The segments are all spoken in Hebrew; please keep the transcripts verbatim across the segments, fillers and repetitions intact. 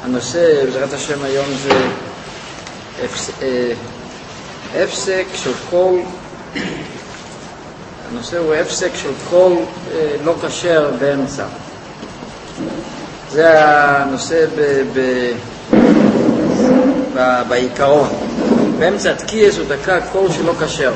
הנושא, בעזרת השם היום, זה הפסק של כל, הנושא הוא הפסק של כל לא כשר באמצע. זה הנושא ב, ב, ב, בעיקרון. באמצע תקיעס הוא דקה כל שלא כשר.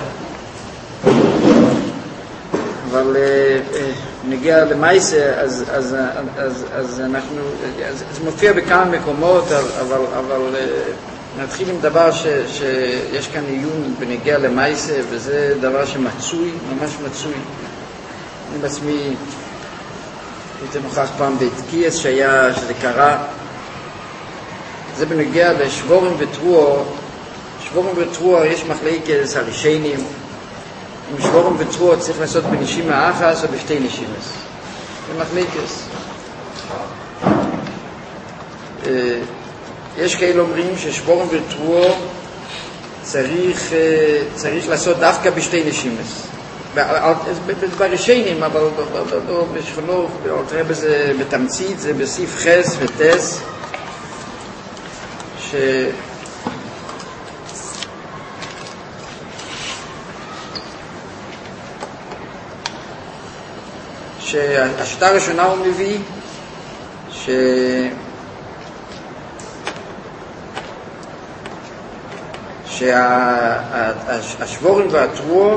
אבל נגיע למעשה, אז, אז, אז, אז אנחנו, אז, זה מופיע בכמה מקומות, אבל, אבל נתחיל עם דבר ש, שיש כאן עיון בנגיע למעשה, וזה דבר שמצוי, ממש מצוי. אני בעצמי הייתי נוכח פעם בתקיעס שהיה, שזה קרה. זה בנגיע לשבורים וטרור. שבורים וטרור יש מחלקת הראשונים. אם שבורים וטרור צריך לעשות בנשימה אחת או בשתי נשימות. זה מחלקת. יש כאלה אומרים ששבורים וטרור צריך, צריך לעשות דווקא בשתי נשימות. בראשונים, אבל בשכנו, תראה בזה בתמצית, זה בסיף חס וטס, ש... שהשיטה הראשונה הוא מביא ש... שהשבורים והטרור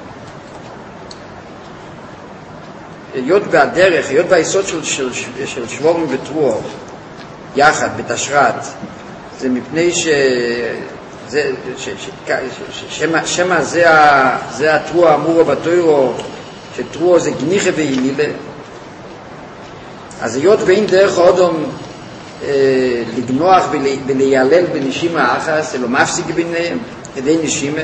היות והדרך, היות והיסוד של, של, של שבורים וטרור יחד בתשרת, זה מפני ש... זה, ש, ש, ש, שמה, שמה זה, זה הטרור האמור בתוירו, שטרור זה גניחה ואימילה. אז היות ואין דרך אודום אה, לגנוח ולה, ולהיעלל בנשימה אחת, זה לא מפסיק ביניהם, כדי נשימה.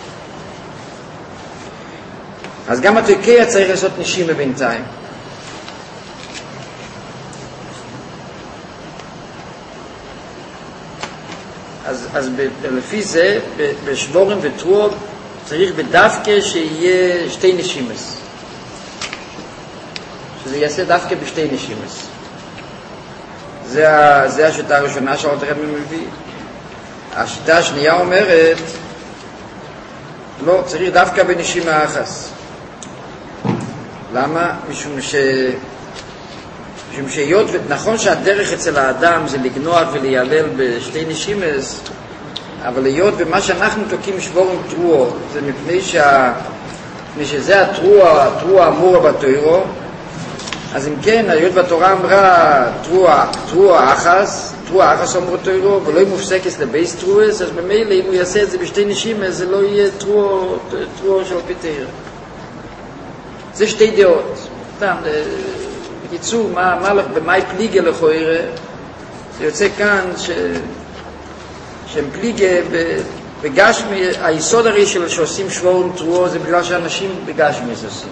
אז גם התוקע צריך לעשות נשימה בינתיים. אז, אז ב, לפי זה, ב, בשבורים וטרור, צריך בדווקא שיהיה שתי נשימות. שזה יעשה דווקא בשתי נשימות. זה, זה השיטה הראשונה שהאלתר רבי מביא. השיטה השנייה אומרת, לא, צריך דווקא בנשימה אחת. למה? משום ש... משום שהיות, נכון שהדרך אצל האדם זה לגנוח ולהיעלל בשתי נשימות, אבל היות במה שאנחנו תוקים שבורים טרור, זה מפני, שה... מפני שזה הטרור, הטרור האמור בתוירו, אז אם כן, היות בתורה אמרה טרוע אחס, טרוע אחס אמרו תוירו, ולא היא מופסקת לבייס טרועס, אז במילא אם הוא יעשה את זה בשתי נשימה, זה לא יהיה טרוע של פיתר. זה שתי דעות. סתם, בקיצור, מה, מה, במה פליגה לכוירה? זה יוצא כאן ש, שהם פליגה בגשמי, היסוד הרי של שעושים שבורים טרוע, זה בגלל שאנשים בגשמי עושים.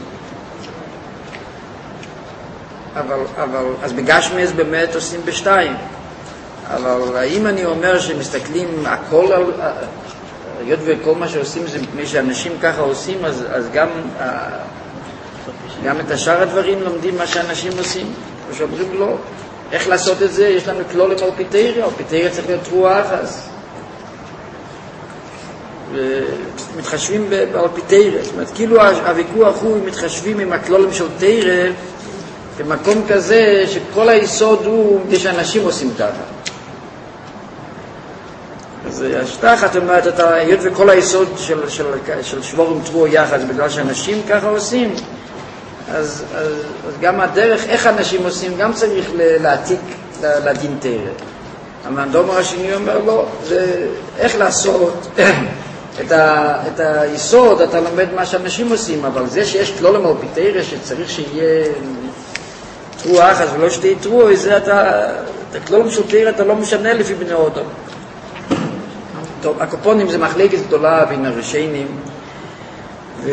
אבל, אבל, אז בגשמי אז באמת עושים בשתיים. אבל האם אני אומר שמסתכלים הכל על, היות וכל מה שעושים זה מפני שאנשים ככה עושים, אז, אז גם, גם את השאר הדברים לומדים מה שאנשים עושים. ושאומרים לא, איך לעשות את זה? יש לנו כלולים על פיתריה, או פיתריה צריך להיות טרוע אחס. מתחשבים על פיתריה. זאת אומרת, כאילו הוויכוח הוא מתחשבים עם הכלולים של תריה, במקום כזה שכל היסוד הוא שאנשים עושים ככה. אז השיטה אחת אומרת, אתה, היות וכל היסוד של, של, של שבורים טרור יחד, זה בגלל שאנשים ככה עושים, אז, אז, אז גם הדרך, איך אנשים עושים, גם צריך להעתיק לדין תרא. המנדומר השני אומר, לא, זה איך לעשות את, ה, את היסוד, אתה לומד מה שאנשים עושים, אבל זה שיש כלולם על פיתרא, שצריך שיהיה טרוע אחת ולא שתי טרוע, זה אתה, את הכלולם של תרא אתה לא משנה לפי בני אדם. טוב, הקופונים זה מחלקת גדולה בין הראשונים, ו...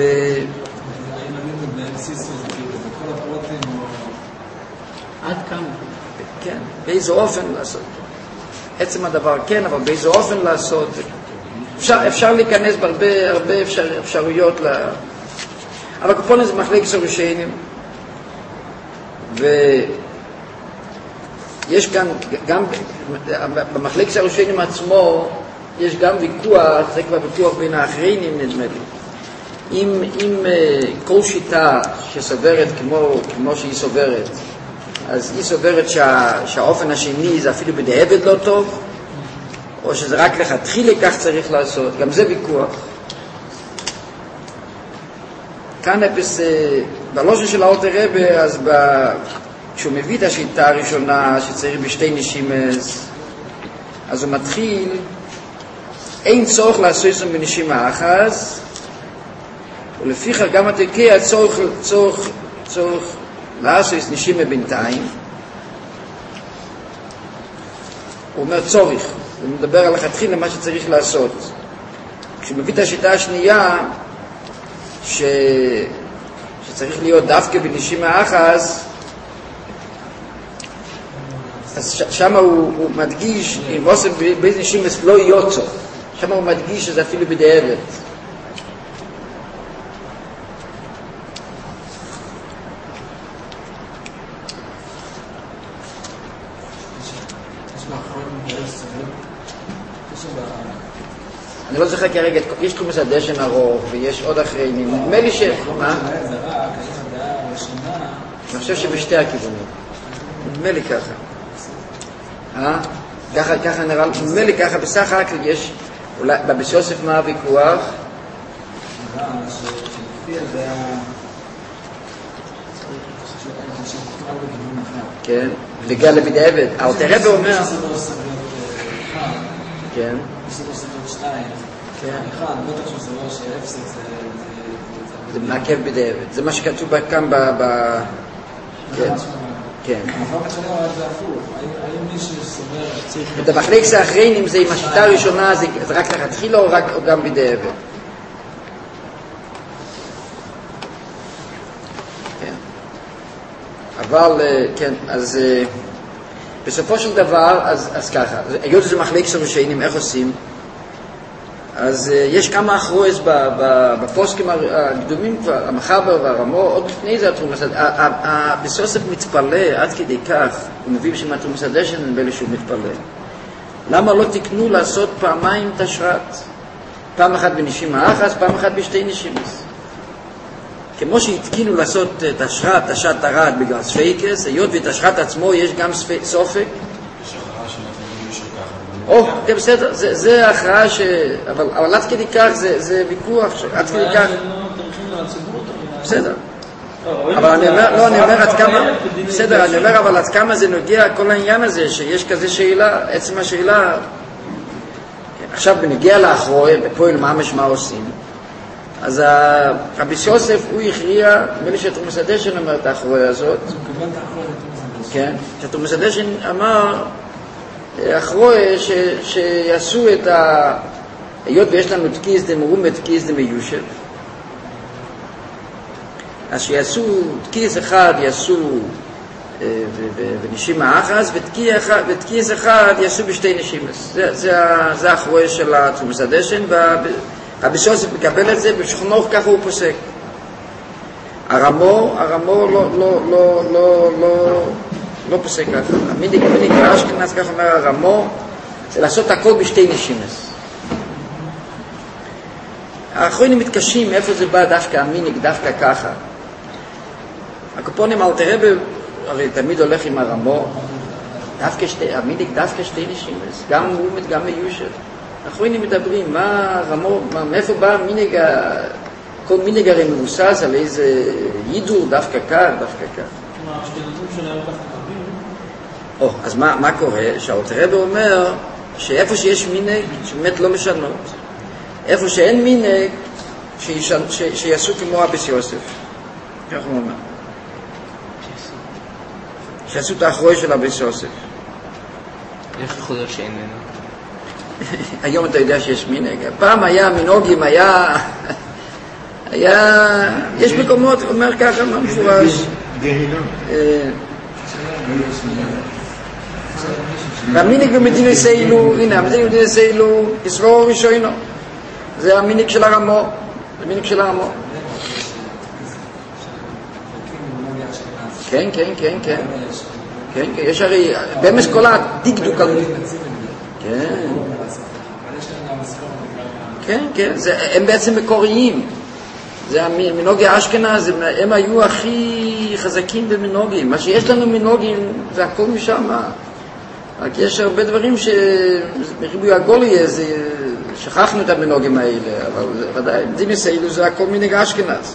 עד כמה? כן, באיזה אופן לעשות. עצם הדבר כן, אבל באיזה אופן לעשות. אפשר, אפשר להיכנס בהרבה הרבה אפשר, אפשרויות, לה... אבל הקופונים זה מחלקת הראשונים, ו... יש כאן, גם במחלקת הראשונים עצמו, יש גם ויכוח, זה כבר ויכוח בין האחרונים נדמה לי. אם, אם כל שיטה שסוברת כמו, כמו שהיא סוברת, אז היא סוברת שה, שהאופן השני זה אפילו בדיעבד לא טוב, או שזה רק לכתחילה כך צריך לעשות, גם זה ויכוח. כאן אפס, בלושן של האלטר רבי, אז ב, כשהוא מביא את השיטה הראשונה שצריך בשתי נשימס, אז הוא מתחיל, אין צורך לעשות זאת בנשימה אחת, ולפיכך גם התקע צורך, צורך, צורך לעשות נשימה בינתיים. הוא אומר צורך, הוא מדבר על התחיל למה שצריך לעשות. כשהוא מביא את השיטה השנייה, ש... שצריך להיות דווקא בנשימה אחת, אז ש... שם הוא, הוא מדגיש, אם עושה באיזה נשימה לא יוצא, שם הוא מדגיש שזה אפילו בדיעבד. אני לא זוכר כרגע, יש תחום מסדשן ארוך ויש עוד אחרים, נדמה לי ש... מה? אני חושב שבשתי הכיוונים, נדמה לי ככה. אה? ככה, ככה נראה, נדמה לי ככה, בסך הכל יש, אולי, בבס יוסף מה הוויכוח? כן, בגלל לבדיעבד. האלטר רבי אומר... כן. זה מעכב בדיעבד, זה מה שכתוב כאן ב... כן, כן. את המחלקת האחרונים זה עם השיטה הראשונה, זה רק לכתחילה או גם בדיעבד? כן. אבל, כן, אז בסופו של דבר, אז ככה, היות שזה מחלקת הראשונים, איך עושים? אז יש כמה אחרוס בפוסקים הקדומים כבר, המחבר והרמו, עוד לפני זה התרומס, בסוסף מתפלא עד כדי כך, הוא מביא שמהתרומס הדשן נדמה לי שהוא מתפלא. למה לא תקנו לעשות פעמיים תשרת? פעם אחת בנשימה אחת, פעם אחת בשתי נשימות. כמו שהתקינו לעשות תשרת, תשרת תרד בגלל ספיקס, היות ותשרת עצמו יש גם סופק, או, כן, בסדר, זה ההכרעה ש... אבל עד כדי כך זה ויכוח, עד כדי כך... בסדר. אבל אני אומר, לא, אני אומר עד כמה... בסדר, אני אומר, אבל עד כמה זה נוגע כל העניין הזה, שיש כזה שאלה, עצם השאלה... עכשיו, בנגיע לאחרוי, בפועל ממש מה עושים, אז רבי יוסף, הוא הכריע, נדמה לי שתרומס הדשן אמר את האחרוי הזאת. כן, שתרומס הדשן אמר... אחרוי ש, שיעשו את ה... היות ויש לנו תקיס דמרום ותקיס דמיושב, אז שיעשו תקיס אחד יעשו בנשימה אחת, ותקיס אחד יעשו בשתי נשימות. זה, זה, זה אחרוי של התרומס הדשן, ורבי יוסף מקבל את זה, בשכנוך ככה הוא פוסק. הרמו, הרמו לא, לא, לא, לא, לא, לא פוסק ככה. המיניק, המיניק באשכנז, כך אומר הרמו, זה לעשות הכל בשתי נשימות. האחרונים מתקשים, איפה זה בא דווקא המיניק, דווקא ככה. הקופונים אלתר רבי, הרי תמיד הולך עם הרמו, דווקא שתי, המיניק דווקא שתי נשימות, גם מומת, גם מיושב. האחרונים מדברים, מה הרמו, מה, מאיפה בא המיניק, כל מיניק הרי מבוסס על איזה יידור, דווקא כך, דווקא כך. או, אז מה, מה קורה? שהאלתר רבי אומר שאיפה שיש מינק, שבאמת לא משנות. איפה שאין מינק, שישנ... ש... שיעשו כמו אבס יוסף. כך הוא אומר. שיעשו את האחרוי של אבס יוסף. איך יכול להיות שאין מינק? היום אתה יודע שיש מינק. פעם היה מנהוגים, היה... היה... יש מקומות, אומר ככה, מה מפורש. והמיניק במדינה יסיילו, הנה, המדינה במדינה יסיילו, יסבור ראשונו. זה המיניק של הרמו, זה המיניק של הרמו. כן, כן, כן, כן. כן, כן, יש הרי, באמת כל הדקדוק על... כן. כן, כן, הם בעצם מקוריים. זה המנהוגי אשכנז, הם היו הכי חזקים במנהוגים. מה שיש לנו מנהוגים זה הכל משם. רק יש הרבה דברים שבריבוי הגולי שכחנו את המנהוגים האלה, אבל ודאי, דינס האלו זה הכל מנהג אשכנז.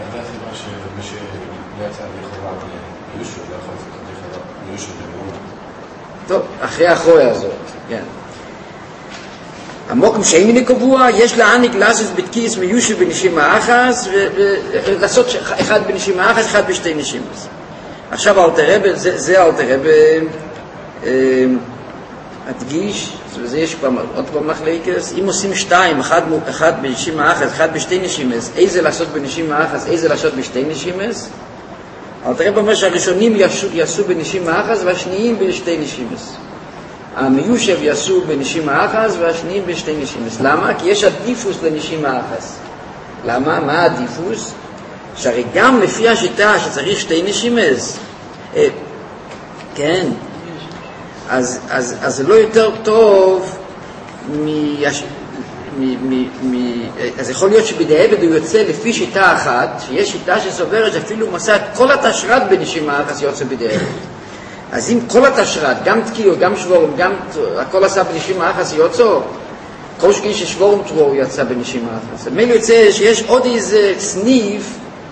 טוב, אחרי אחרוי הזאת, כן. המוקם שאימיני קבוע, יש להעניק לעשות בתקיס מיושב בנשימה אחת, ולעשות אחד בנשימה אחת, אחד בשתי נשימות. עכשיו אלתר רבי, זה, זה אלתר רבי הדגיש, וזה יש פעם, עוד פעם מחלקס, אם עושים שתיים, אחד, אחד בנשימה אחת, אחד בשתי נשימות, איזה לעשות בנשימה אחת, איזה לעשות בשתי נשימות, אלתר רבי אומר שהראשונים יעשו, יעשו בנשימה אחת, והשניים בשתי נשימות. המיושב יעשו בנשימה אחת והשניים בשתי נשימות. למה? כי יש עדיפוס לנשימה אחת. למה? מה העדיפוס? שהרי גם לפי השיטה שצריך שתי נשימות, אה, כן, אז, אז, אז זה לא יותר טוב מ... מ, מ, מ אז יכול להיות שבדיעבד הוא יוצא לפי שיטה אחת, שיש שיטה שסוברת שאפילו הוא מסע את כל התשרת בנשימה אחת יוצא בדיעבד. אז אם כל התשרת, גם תקיעו, גם שבורום, גם הכל עשה בנשימה אחת יוצא, כל שכי ששבורום תבואו יצא בנשימה אחת. אז מילא יוצא שיש עוד איזה סניף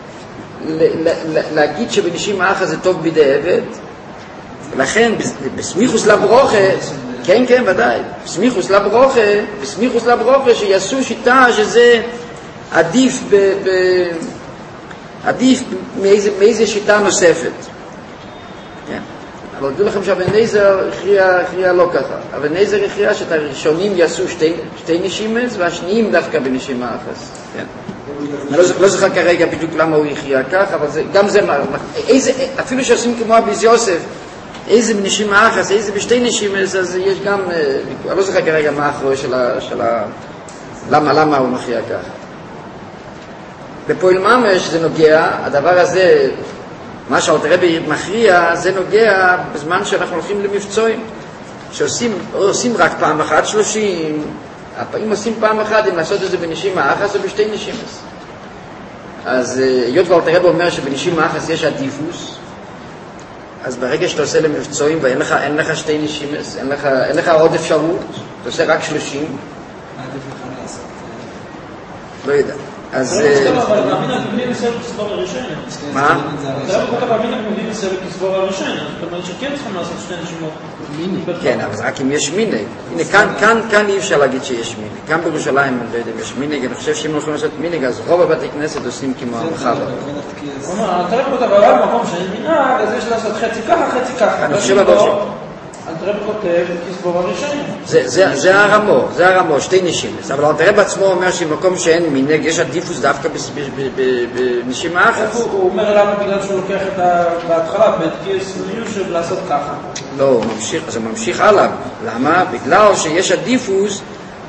להגיד שבנשימה אחת זה טוב בדיעבד, ולכן בסמיכוס לברוכה, כן כן ודאי, בסמיכוס לברוכה, בסמיכוס לברוכה שיעשו שיטה שזה עדיף ב, ב, עדיף מאיזה, מאיזה שיטה נוספת. כן. אבל תדעו לכם שאבן עזר הכריע, הכריע לא ככה. אבן עזר הכריע שאת הראשונים יעשו שתי, שתי נשימות והשניים דווקא בנשימה אחת. כן. אני לא, לא זוכר כרגע בדיוק למה הוא הכריע כך, אבל זה, גם זה, איזה, אפילו שעושים כמו אביס יוסף, איזה בנשימה אחת, איזה בשתי נשימות, אז יש גם, אני לא זוכר כרגע מה האחרוי של ה... של ה למה, למה הוא מכריע כך. בפועל ממש זה נוגע, הדבר הזה, מה שאלתר רבי מכריע, זה נוגע בזמן שאנחנו הולכים למבצעים, שעושים עושים רק פעם אחת שלושים, אם עושים פעם אחת, אם לעשות את זה בנשימה אחת או בשתי נשימות. אז היות ואלתר רבי אומר שבנשימה אחת יש עדיפוס, אז ברגע שאתה עושה למבצעים ואין לך, אין לך שתי נשימות, אין לך, אין לך עוד אפשרות, אתה עושה רק שלושים. מה עדיף לך לעשות? לא יודע. אז... אבל מאמין הגבלים לסבב כסבור הראשון. מה? זה לא כל כך מאמין הגבלים לסבב כסבור הראשון. זאת אומרת שכן צריכים לעשות שתי נשימות. כן, אבל רק אם יש מינג. הנה, כאן, כאן, כאן אי אפשר להגיד שיש מינג. כאן בירושלים, אני לא יודע אם יש מינג. אני חושב שאם הולכים לעשות מינג, אז רוב הבתי כנסת עושים כמו המחבר. הוא אומר, אתה לא כותב, אבל במקום שאין מנהג, אז יש לעשות חצי ככה, חצי ככה. אני חושב אבל... אלתר רבי כותב כסבור הראשון. זה הרמו, זה הרמו, שתי נשימות. אבל אלתר רבי עצמו אומר שבמקום שאין מנהג, יש עדיפוס דווקא בנשימה אחת. הוא אומר למה בגלל שהוא לוקח את בהתחלה, בתקיס מיושב לעשות ככה. לא, הוא ממשיך, אז הוא ממשיך הלאה. למה? בגלל שיש עדיפוס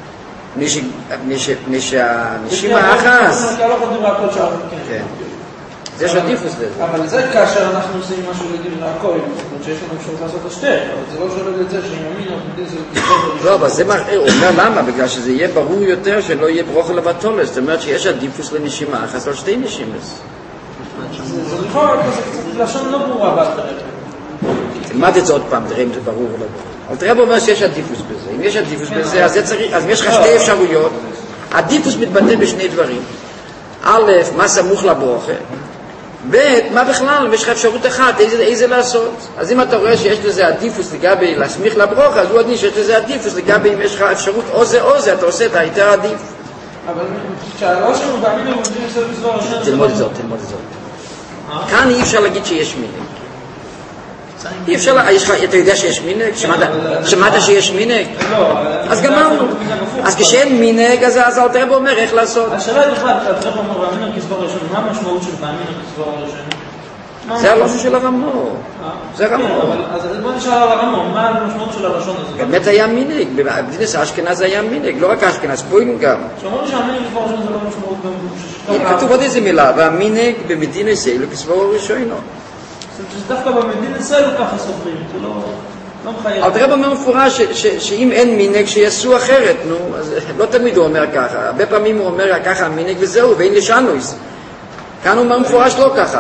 נשימה אחת. כן. זה יש עדיפוס לזה. אבל זה כאשר אנחנו עושים משהו לגיל לעקוי, זאת אומרת שיש לנו אפשרות לעשות השתי, אבל זה לא שואל את זה שאם ימין או מדי זה כסבור. לא, אבל זה מראה, הוא אומר למה? בגלל שזה יהיה ברור יותר שלא יהיה ברוך לבטולס, זאת אומרת שיש עדיפוס לנשימה אחת או שתי נשימות. זה לכאורה, זה לשון לא ברורה באלתר רבי. תלמד את זה עוד פעם, תראה אם זה ברור או לא ברור. אלתר רבי אומר שיש עדיפוס בזה. אם יש עדיפוס בזה, אז יש לך שתי אפשרויות. עדיפוס מתבטא בשני דברים. א', מה סמוך לברוכה. ב', מה בכלל, יש לך אפשרות אחת, איזה, איזה לעשות. אז אם אתה רואה שיש לזה עדיפוס לגבי להסמיך לברוכה, אז הוא עדיף שיש לזה עדיפוס לגבי אם יש לך אפשרות או זה או זה, אתה עושה את היותר עדיף. אבל כשהלא שלנו בעמינו עומדים לסדר כסבור הראשון... תלמוד זאת, תלמוד זאת. כאן אי אפשר להגיד שיש מינג. אי אפשר, אתה יודע שיש מינג? שמעת שיש מינג? אז גמרנו. אז כשאין מינג, אז אלתר רבי אומר איך לעשות. השאלה היא בכלל, אלתר רבי אומר בעמינו כסבור הראשון, מה המשמעות של בעמינו כסבור הראשון? זה הלושן של הרמו. זה רמו. אז בוא נשאל על הרמו, מה המשמעות של הלשון הזה? באמת היה מינג, בדינס האשכנז היה מינג, לא רק האשכנז, פוין גם. שאומרים לי שהמינג כסבור הראשון זה לא משמעות גם... כתוב עוד איזה מילה, והמינג במדינס אלו כסבור הראשון. שדווקא במדין ישראל הוא ככה סופרים, זה לא... לא מחייב. אבל תראה במה מפורש שאם אין מינג שיעשו אחרת, נו, אז לא תמיד הוא אומר ככה, הרבה פעמים הוא אומר ככה המינג וזהו, ואין לשנויס. כאן הוא אומר מפורש לא ככה.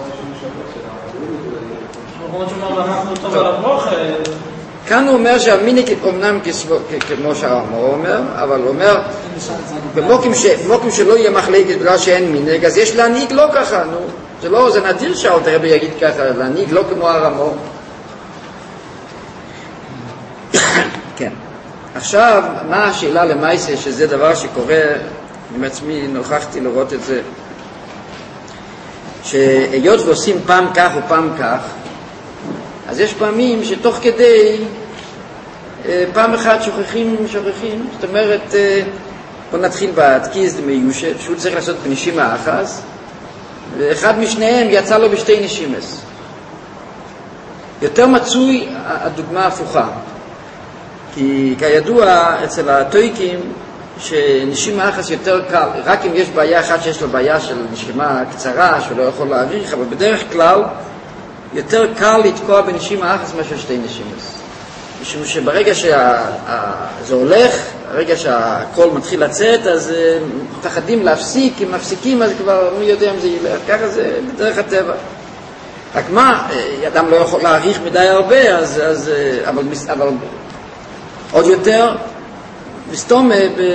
כאן הוא אומר שהמינג אומנם כמו שהאמור אומר, אבל הוא אומר במוקים שלא יהיה מחלקת בגלל שאין מינג, אז יש להנהיג לא ככה, נו. זה לא, זה נדיר שאלת רבי יגיד ככה, להנהיג לא כמו הרמור. כן. עכשיו, מה השאלה למעשה, שזה דבר שקורה, עם עצמי נוכחתי לראות את זה, שהיות ועושים פעם כך ופעם כך, אז יש פעמים שתוך כדי, פעם אחת שוכחים, שוכחים, זאת אומרת, בוא נתחיל בהתקיז דמיושת, שהוא צריך לעשות בנשימה אחת, ואחד משניהם יצא לו בשתי נשימס. יותר מצוי הדוגמה הפוכה. כי כידוע אצל הטויקים שנשימה אחת יותר קל, רק אם יש בעיה אחת שיש לו בעיה של נשימה קצרה שהוא לא יכול להאריך, אבל בדרך כלל יותר קל לתקוע בנשימה אחת מאשר שתי נשימות. משום שברגע שזה הולך, הרגע שהקול מתחיל לצאת, אז מפחדים להפסיק, אם מפסיקים אז כבר מי יודע אם זה ילך, ככה זה בדרך הטבע. רק מה, אדם לא יכול להאריך מדי הרבה, אז, אז, אבל, אבל עוד יותר, מסתום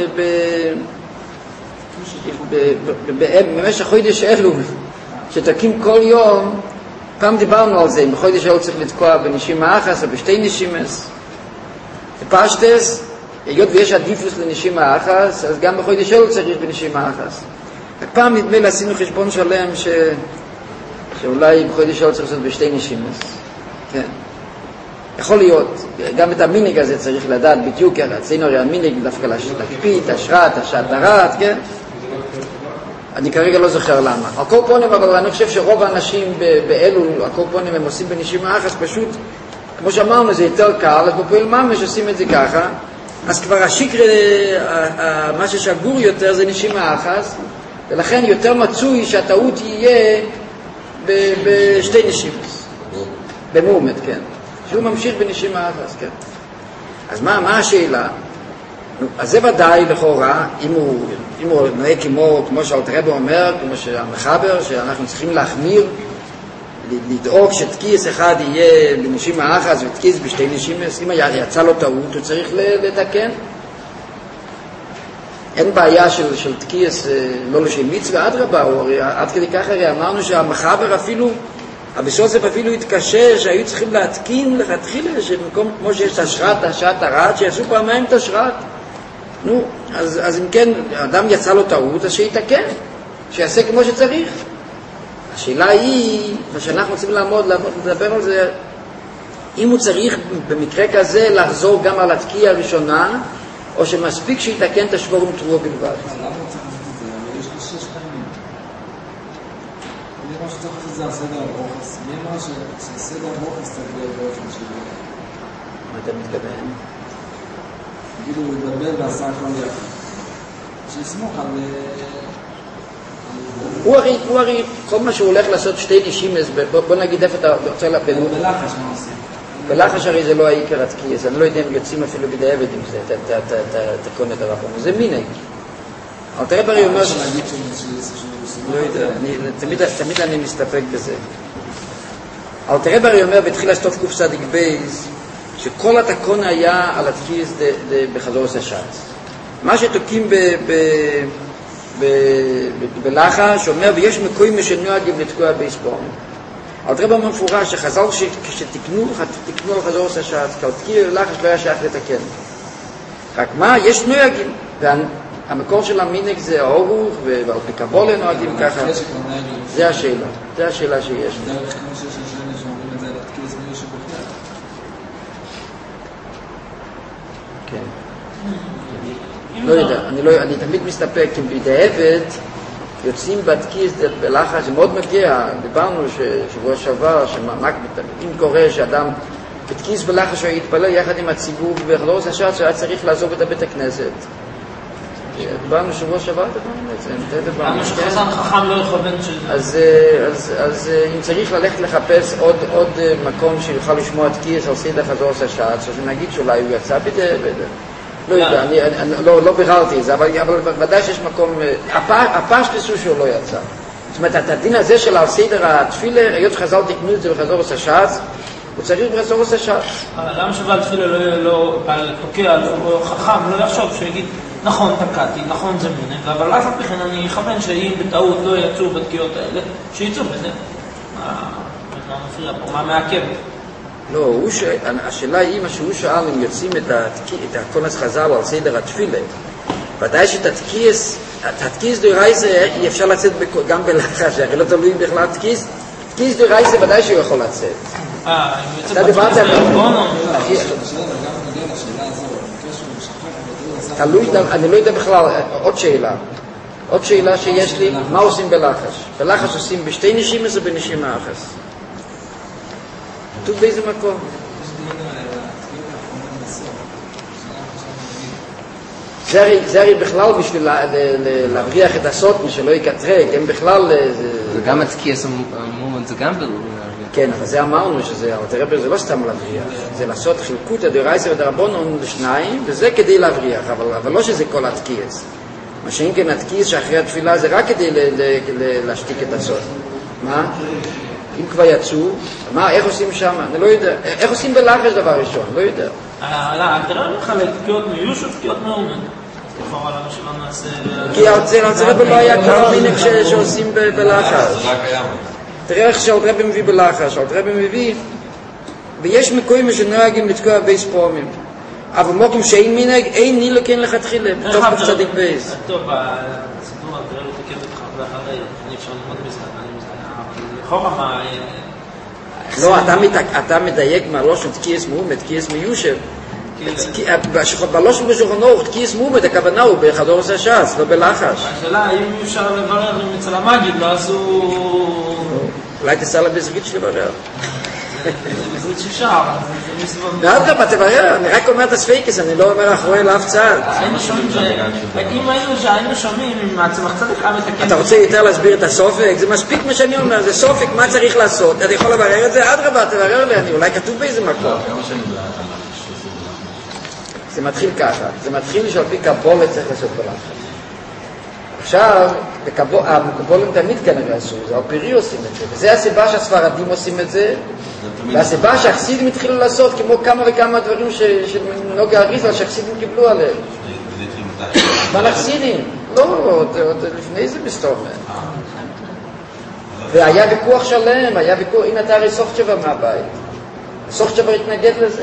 במשך חודש אלול, שתקים כל יום, פעם דיברנו על זה, אם בחודש אלול צריך לתקוע בנשימה אחת או בשתי נשימות, בפשטס, היות ויש עדיפות לנשימה אחת, אז גם בחודש אלול צריך בנשימה אחת. פעם נדמה לי עשינו חשבון שלם ש... שאולי בחודש אלול צריך לעשות בשתי נשימות. כן. יכול להיות, גם את המינג הזה צריך לדעת בדיוק, רצינו הרי המינג דווקא להקפיד, השרת, השעתרת, כן? אני כרגע לא זוכר למה. הקורפונים, אבל אני חושב שרוב האנשים באלול, הקורפונים הם עושים בנשימה אחת, פשוט, כמו שאמרנו, זה יותר קל, אז בפועל ממש עושים את זה ככה, אז כבר השיקר, מה ששגור יותר זה נשימה אחת, ולכן יותר מצוי שהטעות יהיה בשתי נשימות. במאומת, כן. שהוא ממשיך בנשימה אחת, כן. אז מה, מה השאלה? אז זה ודאי לכאורה, אם הוא, אם הוא נראה כמו, כמו שהאלטר רבי אומר, כמו שהמחבר, שאנחנו צריכים להחמיר, לדאוג שתקיס אחד יהיה בנשימה אחת ותקיס בשתי נשימות, אם יצא לו טעות, הוא צריך לתקן. אין בעיה של, של תקיס, לא לשם מצווה, עד רבה, עד כדי כך הרי אמרנו שהמחבר אפילו, הבסוסף אפילו התקשה שהיו צריכים להתקין לכתחילה, שבמקום כמו שיש את השרת, השעת הרעת, שיעשו פעמיים את השרת. נו, אז, אז אם כן, האדם יצא לו טעות, אז שיתקן, שיעשה כמו שצריך. השאלה היא, ושאנחנו רוצים לעמוד, לעמוד, לדבר על זה, אם הוא צריך במקרה כזה לחזור גם על התקיעה הראשונה, או שמספיק שיתקן את השבורים תרוע בלבד. למה הוא צריך לעשות את זה? אבל יש לו שש פעמים. אני אומר שצריך לעשות את זה על סדר הרוחס. מי אמר שסדר הרוחס צריך להיות באופן שלו? מה אתה מתכוון? כאילו הוא ידבר ועשה הכל יחד. שיסמוך על... הוא הרי, הוא הרי, כל מה שהוא הולך לעשות שתי נשימות, בוא נגיד איפה אתה רוצה לפלוט. בלחש מה עושים? בלחש הרי זה לא העיקר התקיעס, אני לא יודע אם יוצאים אפילו בידי עבד עם זה, תקון את הרחום, זה מיני. אבל תראה ברי אומר... לא יודע, תמיד אני מסתפק בזה. אבל תראה ברי אומר בתחילה שטוף קוף צדיק בייז, שכל התקון היה על התקיעס בחזור עושה שץ. מה שתוקים בלחש, אומר, ויש מקויים שנוהגים לתקוע בייספורם. אבל תראה במפורש שחז"ל כשתקנו, תקנו על חזור עושה שעת, כי תקיע לחש לא היה שייך לתקן. רק מה? יש נוהגים, והמקור של המינק זה האורוך, ועל פיקבולה נוהגים ככה. זה השאלה, זה השאלה שיש. דרך כמו שיש השאלה שאומרים את זה על התקיעס מי שבוחר. כן. לא יודע, אני תמיד מסתפק, כי בידי עבד, יוצאים בתקיס בלחץ, זה מאוד מגיע, דיברנו שבוע שעבר, אם קורה שאדם בתקיס בלחץ שהוא יתפלל יחד עם הציבור בחזור עושה שעת, שהיה צריך לעזוב את הבית הכנסת. באנו שבוע שבת, למה שחזן חכם לא יכוון שזה... אז אם צריך ללכת לחפש עוד מקום שיוכל לשמוע תקיעס על סדר חזור עשה שעת, אז נגיד שאולי הוא יצא בזה, לא יודע, לא ביררתי את זה, אבל ודאי שיש מקום, הפשטס הוא שהוא לא יצא. זאת אומרת, את הדין הזה של על סדר התפילה, היות שחז"ל תקנו את זה בחזור עשה שעת, הוא צריך בחזור עשה שעת. למה שבעל תפילה לא תוקע, או חכם, לא יחשוב שיגיד, נכון תקעתי, נכון זה מונג, אבל אף הפכן אני אכוון שאם בטעות לא יצאו בתקיעות האלה, שיצאו בזה. מה מפריע פה? מה מעכב? לא, השאלה היא מה שהוא שאל אם יוצאים את הכונס חז"ל על סדר התפילה. ודאי שתתקיעס, התקיעס דרייזה אי אפשר לצאת גם בלחש, הרי לא תלוי בכלל תקיעס. תקיעס דרייזה ודאי שהוא יכול לצאת. אה, אם יוצא בתקיעס דרייבונו. אני לא יודע בכלל, עוד שאלה. עוד שאלה שיש לי, מה עושים בלחש? בלחש עושים בשתי נשימות או בנשימה אחת? כתוב באיזה מקום? זה הרי בכלל בשביל להבריח את הסוט, שלא יקטרק, הם בכלל... זה גם התקיעס המומנט, זה גם בלו. כן, אבל זה אמרנו שזה, אבל זה לא סתם להבריח, זה לעשות חילקות דרייסה ודרבונון לשניים, וזה כדי להבריח, אבל, אבל לא שזה כל התקיעס. מה שאם כן התקיעס שאחרי התפילה זה רק כדי ל, ל, ל, להשתיק את הסוד. מה? אם כבר יצאו, מה, איך עושים שם? אני לא יודע. איך עושים בלחש דבר ראשון? לא יודע. לא, תראה לך לתקיעות מיוש או תקיעות מאומן? לכאורה למה שלא נעשה... כי הרצה רבי לא היה כבר מינק שעושים בלחש. זה רק קיים. תראה איך שאלת רבי מביא בלחש, שאלת רבי מביא, ויש מקויים שנוהגים לתקוע בייס פרומים. אבל מוקים שאין מנהג, אין נילה כן לכתחילה, בתוך בצדיק בייס. טוב, הסיפור תראה לו תקף אותך ואחרי, אני אפשר ללמוד מזה, אני מזה, לכאורה מה... לא, אתה מדייק מהלושן תקיעס מומת, תקיעס מיושב. בלושן בשולחן אורך, תקיעס מומת, הכוונה הוא בחדור עשה ש"ס, לא בלחש. השאלה, האם אפשר לברר אם אצל המגיד לא עשו... אולי תסע לה בזרית שלברר. זה בזרית ששר, זה מסבוב... לא, תברר, אני רק אומר את הספיקס, אני לא אומר אחרון לאף צעד. היינו שומעים אם היינו שומעים עם הצמח צדק עם את הכן... אתה רוצה יותר להסביר את הסופק? זה מספיק מה שאני אומר, זה סופק, מה צריך לעשות? אתה יכול לברר את זה? עד רבה, תברר לי, אני אולי כתוב באיזה מקום. זה מתחיל ככה, זה מתחיל שעל פי קבולת צריך לעשות בלחש. עכשיו, הקבולים תמיד כנראה עשו, זה הפרי עושים את זה, וזה הסיבה שהספרדים עושים את זה, והסיבה שהחסידים התחילו לעשות, כמו כמה וכמה דברים שנוגע אריזה, שהחסידים קיבלו עליהם. מה לחסידים? לא, עוד לפני זה מסתובב. והיה ויכוח שלם, היה ויכוח, הנה אתה הרי סוכצ'בה מהבית. סוכצ'בה התנגד לזה.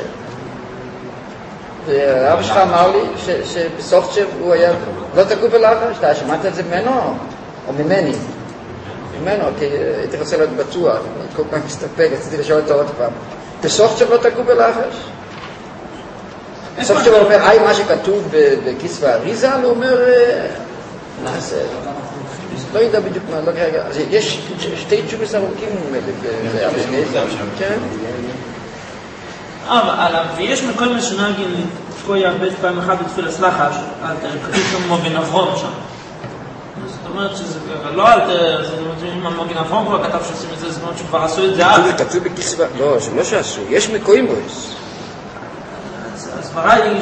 ואבא שלך אמר לי שבסוכצ'ב הוא היה לא תקעו בלחש, אתה שמעת את זה ממנו או ממני? ממנו, כי הייתי רוצה להיות בטוח, אני כל כך מסתפק, רציתי לשאול אותו עוד פעם. בסוכצ'ב לא תקעו בלחש? סוכצ'ב אומר, היי, מה שכתוב בכיס והאריזה, הוא אומר, נעשה, לא יודע בדיוק מה, לא כרגע, יש שתי תשובס ארוכים כן? ויש מכל משנגים תקוע הרבה פעם אחת בתפילת לחש, כתוב שם מוגן אברום שם. זאת אומרת שזה לא אלתר, זאת אומרת אם המוגן אברום כבר כתב שעושים את זה, זאת אומרת שכבר עשו את זה אז. כתוב בכיס, לא, שלא שעשו, יש מקויים בויס. הסברה היא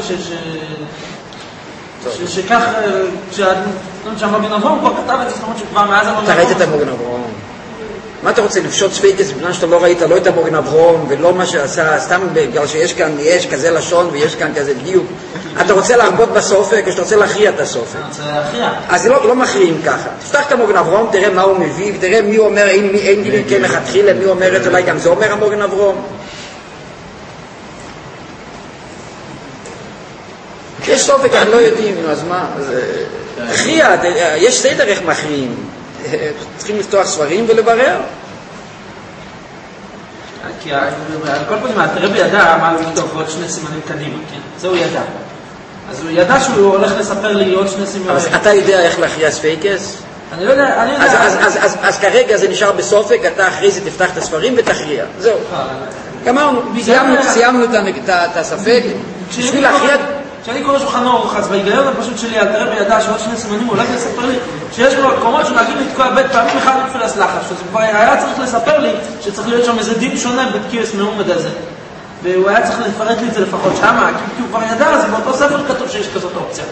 שכך, שהמוגן אברום כבר כתב את זה, זאת אומרת שכבר מאז המוגן אברום. אתה ראית את המוגן אברום? מה אתה רוצה, לפשוט ספיקס בגלל שאתה לא ראית, לא את המוגן אברום ולא מה שעשה, סתם בגלל שיש כאן, יש כזה לשון ויש כאן כזה דיוק. אתה רוצה להרבות בסופק או שאתה רוצה להכריע את הסופק? אני רוצה להכריע. אז לא, לא מכריעים ככה. תפתח את המוגן אברום, תראה מה הוא מביא, ותראה מי אומר, אין, אין דילים כן לכתחילה, מי אומר את זה, אולי גם זה אומר המוגן אברום. יש סופק, אני לא יודעים, אז מה? תכריע, יש סדר איך מכריעים. צריכים לפתוח ספרים ולברר. כי על כל פנים, הרבי ידע מה הוא לכתוב עוד שני סימנים קדימה, כן? זה הוא ידע. אז הוא ידע שהוא הולך לספר לי עוד שני סימנים. אז אתה יודע איך להכריע ספיקס? אני לא יודע, אני יודע. אז כרגע זה נשאר בסופק, אתה אחרי זה תפתח את הספרים ותכריע. זהו. גמרנו, סיימנו את הספק. בשביל להכריע, כשאני קורא שולחן אורוך, אז בהיגיון הפשוט שלי, אל תראה בידע שעוד שני סימנים, אולי לספר לי שיש לו מקומות שנהגים לתקוע בית פעמים אחד בתפילת לחש, אז כבר היה צריך לספר לי שצריך להיות שם איזה דין שונה בתקיעס מעומד הזה. והוא היה צריך לפרט לי את זה לפחות שמה, כי הוא כבר ידע, אז באותו ספר כתוב שיש כזאת אופציה.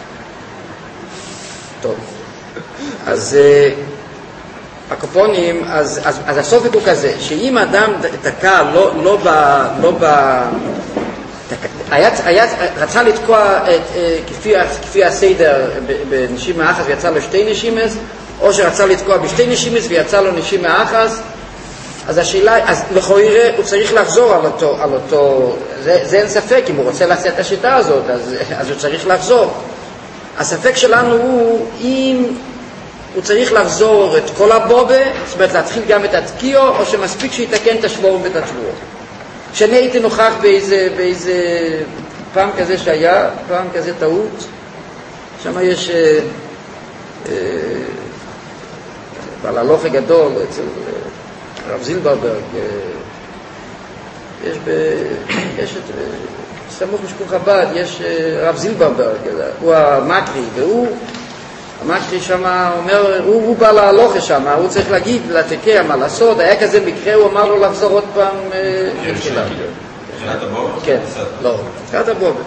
טוב. אז הקופונים, אז, אז, אז הסופק הוא כזה, שאם אדם תקע לא, לא ב... לא ב היה, היה, רצה לתקוע את, כפי, כפי הסדר בנשימה אחת ויצא לו שתי נשימס, או שרצה לתקוע בשתי נשימס ויצא לו נשימה אחת, אז השאלה, אז לכאורה הוא צריך לחזור על אותו, על אותו, זה, זה אין ספק, אם הוא רוצה לעשות את השיטה הזאת, אז, אז הוא צריך לחזור. הספק שלנו הוא, אם הוא צריך לחזור את כל הבובה, זאת אומרת להתחיל גם את התקיעו, או שמספיק שיתקן את השבורים ואת התבואות. כשאני הייתי נוכח באיזה, באיזה פעם כזה שהיה, פעם כזה טעות, שם יש אה, אה, בעל הלוך הגדול, אצל אה, רב זילברברג, אה, יש, ב, יש את, אה, סמוך משכון חב"ד, יש אה, רב זילברברג, הוא המקרי, והוא, המקרי שם אומר, הוא, הוא בא להלוך שם, הוא צריך להגיד, לתקע מה לעשות, היה כזה מקרה, הוא אמר לו לחזור עוד פעם לתחילה. תחילת הבובה? כן, לא, תחילת הבובה.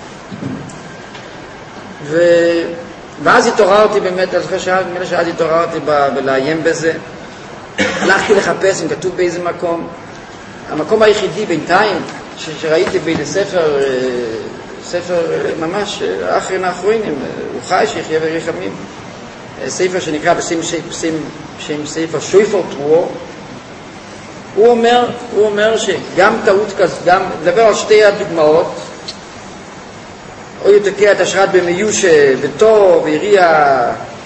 ואז התעוררתי באמת, אז אחרי שעה, מילה שעה התעוררתי ולעיין בזה, הלכתי לחפש אם כתוב באיזה מקום, המקום היחידי בינתיים שראיתי באיזה ספר, ספר ממש אחרין האחרונים, הוא חי שיחיה וריחמים, ספר שנקרא בשם, בשם, בשם ספר שויפר טרור. הוא אומר, הוא אומר שגם טעות כזאת, גם לדבר על שתי הדוגמאות, או יתקע את השרת במיוש בתור ויריע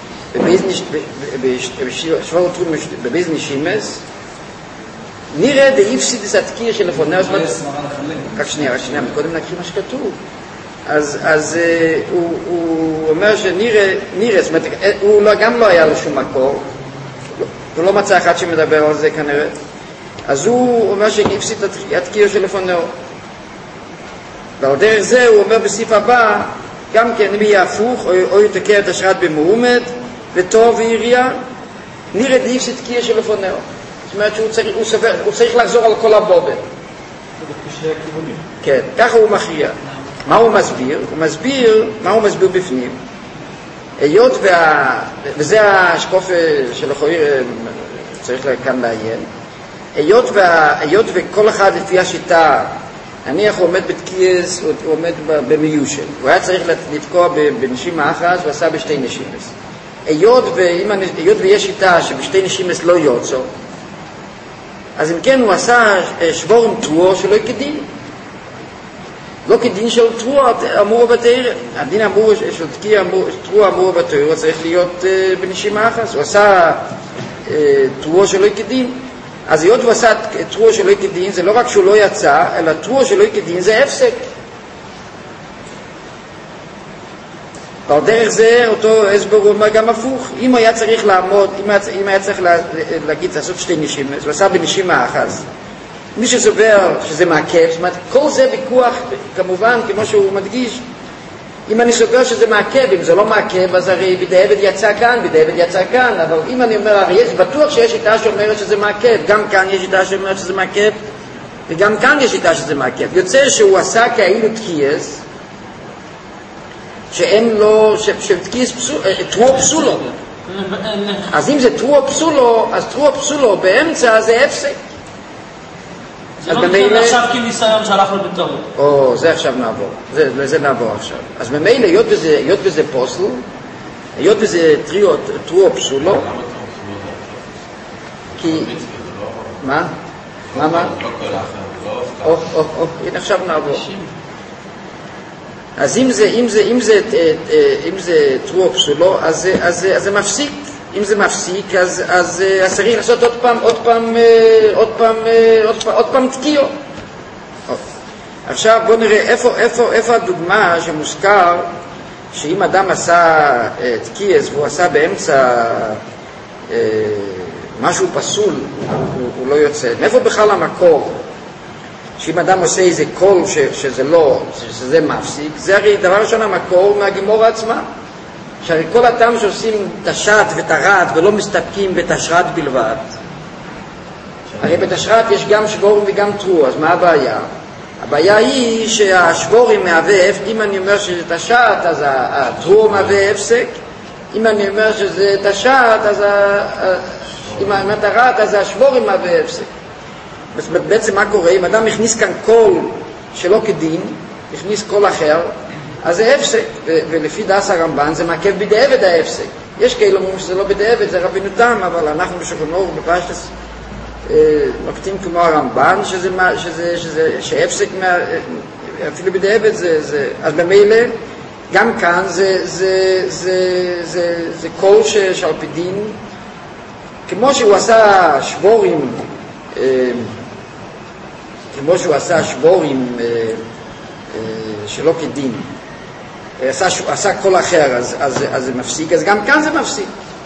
בשבר טרור בבייז נשימס, נראה דאיפסידס התקיר של לפונר, רק שנייה, רק שנייה, קודם נקריא מה שכתוב. אז, אז uh, הוא, הוא אומר שנראה, נראה, זאת אומרת, הוא לא, גם לא היה לו שום מקור, הוא לא מצא אחד שמדבר על זה כנראה, אז הוא אומר שהפסיד את התקיר של לפונר. ועל דרך זה הוא אומר בסעיף הבא, גם כן אם יהיה הפוך, או, או יתקר את השרת במעומד, וטוב ויריע, נראה דאיפסיד תקיר של לפונר. זאת אומרת שהוא צריך, הוא סבר, הוא צריך לחזור על כל הבובה. כן, ככה הוא מכריע. מה הוא מסביר? הוא מסביר, מה הוא מסביר בפנים? היות וה... וזה השקופה של החויר, צריך כאן לעיין. היות, וה... היות וכל אחד לפי השיטה, נניח הוא עומד בתקיעס, הוא עומד במיושן. הוא היה צריך לתקוע בנשימה אחת, הוא עשה בשתי נשימס. היות, ואם... היות ויש שיטה שבשתי נשימס לא יוצא, אז אם כן הוא עשה שבורם טרור שלא כדין. לא כדין של טרור אמור בתאיר. הדין אמור של תקיע טרור אמור בתאיר, הוא צריך להיות uh, בנשימה אחת. הוא עשה uh, טרור שלא כדין. אז היות הוא עשה טרור שלא כדין, זה לא רק שהוא לא יצא, אלא טרור שלא כדין זה הפסק. ועל דרך זה אותו הסבר הוא אומר גם הפוך. אם היה צריך לעמוד, אם היה, אם היה צריך לה, להגיד, לעשות שתי נשימה, הוא עשה בנשימה אחת. מי שסובר שזה מעכב, זאת אומרת, כל זה ויכוח, כמובן, כמו שהוא מדגיש, אם אני סובר שזה מעכב, אם זה לא מעכב, אז הרי בידי עבד יצא כאן, בידי עבד יצא כאן, אבל אם אני אומר, הרי יש בטוח שיש שיטה שאומרת שזה מעכב, גם כאן יש שיטה שאומרת שזה מעכב, וגם כאן יש שיטה שזה מעכב. יוצא שהוא עשה כאילו תקיעס, שאין לו, שתקיעס טרור פסולו. אז אם זה טרור פסולו, אז טרור פסולו באמצע זה הפסק. זה לא נקרא עכשיו כניסיון שהלך לו בטעות. או, זה עכשיו נעבור. זה, זה נעבור עכשיו. אז במילא, היות בזה, היות בזה פוסל, היות בזה טרור פסולו, כי... מה? מה, מה? או, או, או, הנה עכשיו נעבור. אז אם זה, אם זה, אם זה, אם זה טרור פסולו, אז, אז, אז זה מפסיק. אם זה מפסיק, אז, אז, אז צריך לעשות עוד פעם, עוד פעם, עוד פעם, עוד פעם, עוד פעם תקיעו. עכשיו בוא נראה איפה, איפה, איפה הדוגמה שמוזכר שאם אדם עשה תקיעס והוא עשה באמצע משהו פסול, הוא, הוא לא יוצא. מאיפה בכלל המקור שאם אדם עושה איזה קול ש, שזה לא, שזה מפסיק, זה הרי דבר ראשון המקור מהגימורה עצמה. שהרי כל הטעם שעושים תשעת ותרת ולא מסתפקים בתשרת בלבד, הרי בתשרת יש גם שבורים וגם תרוע, אז מה הבעיה? הבעיה היא שהשבורים מהווה, אם אני אומר שזה תשעת, אז התרוע מהווה הפסק, אם אני אומר שזה תשעת, אז אם אני אומר תרת, אז השבורים מהווה הפסק. בעצם מה קורה? אם אדם הכניס כאן קול שלא כדין, הכניס קול אחר, אז זה הפסק, ו- ולפי דעת הרמב"ן זה מעכב בדיעבד ההפסק. יש כאלה אומרים שזה לא בדיעבד, זה רבינו תם, אבל אנחנו בשולחן אורוך בפשטוס אה, נוקטים כמו הרמב"ן, שזה, שזה, שזה, שהפסק מה, אפילו בדיעבד זה, זה, אז במילא גם כאן זה, זה, זה, זה, זה קול שעל פי דין, כמו שהוא עשה שבורים, אה, כמו שהוא עשה שבורים אה, אה, שלא כדין, עשה, עשה קול אחר, אז, אז, אז זה מפסיק, אז גם כאן זה מפסיק.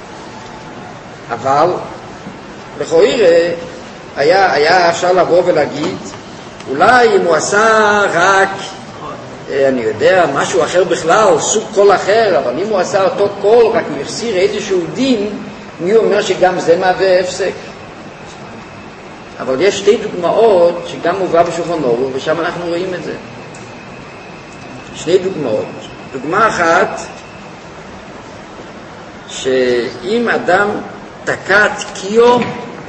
אבל לכאורה היה, היה אפשר לבוא ולהגיד, אולי אם הוא עשה רק, אני יודע, משהו אחר בכלל, סוג קול אחר, אבל אם הוא עשה אותו קול, רק מפסיר איזשהו דין, מי אומר שגם זה מהווה הפסק? אבל יש שתי דוגמאות שגם מובא בשולחן אורוך, ושם אנחנו רואים את זה. שני דוגמאות. דוגמה אחת, שאם אדם תקע תקיעו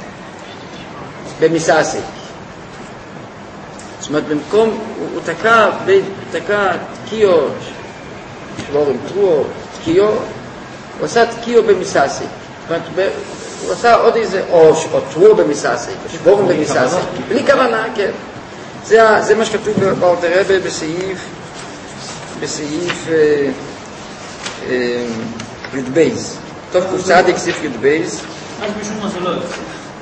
במסעסק, זאת אומרת במקום, הוא, הוא תקע, תקע תקיעו, שבורים תרועו, תקיעו, הוא עשה תקיעו במסעסק. זאת אומרת, הוא עשה עוד איזה, או, או תרועו במסעסק, או שבורים במסעסק, בלי כוונה, כן. זה, זה מה שכתוב באלתר רבי בסעיף, בסעיף י' בייז. טוב, קופצת סעיף י' בייז. אז משום מה זה לא יוצא.